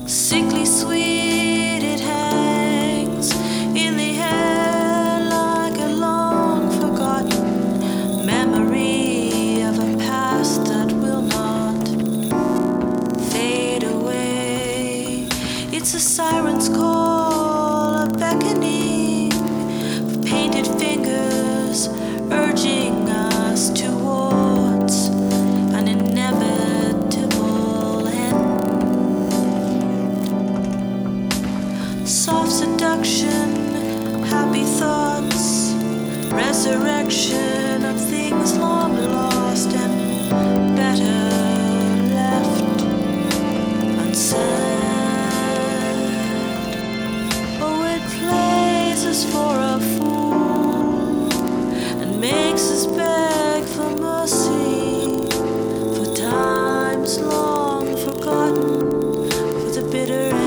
Sickly sweet it hangs in the air like a long forgotten memory of a past that will not fade away. It's a siren's call, a beckoning of painted fingers urging us towards an inevitable end. Soft seduction, happy thoughts, resurrection of things long lost and better left unsaid. Oh, it plays us for a fool and makes us beg for mercy for times long forgotten, for the bitter end.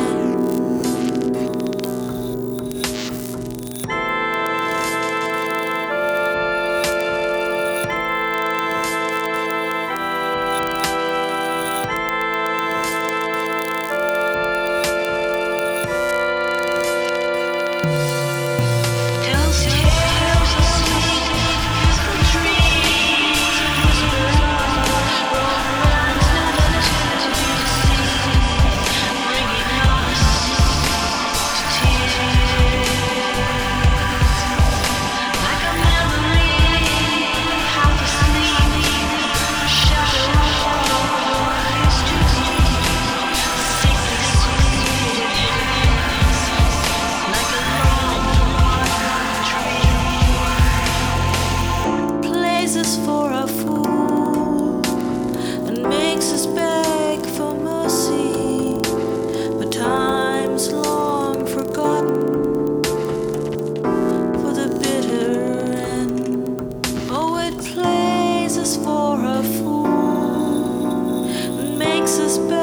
For a fool and makes us beg for mercy, but times long forgotten, for the bitter end. Oh, it plays us for a fool and makes us beg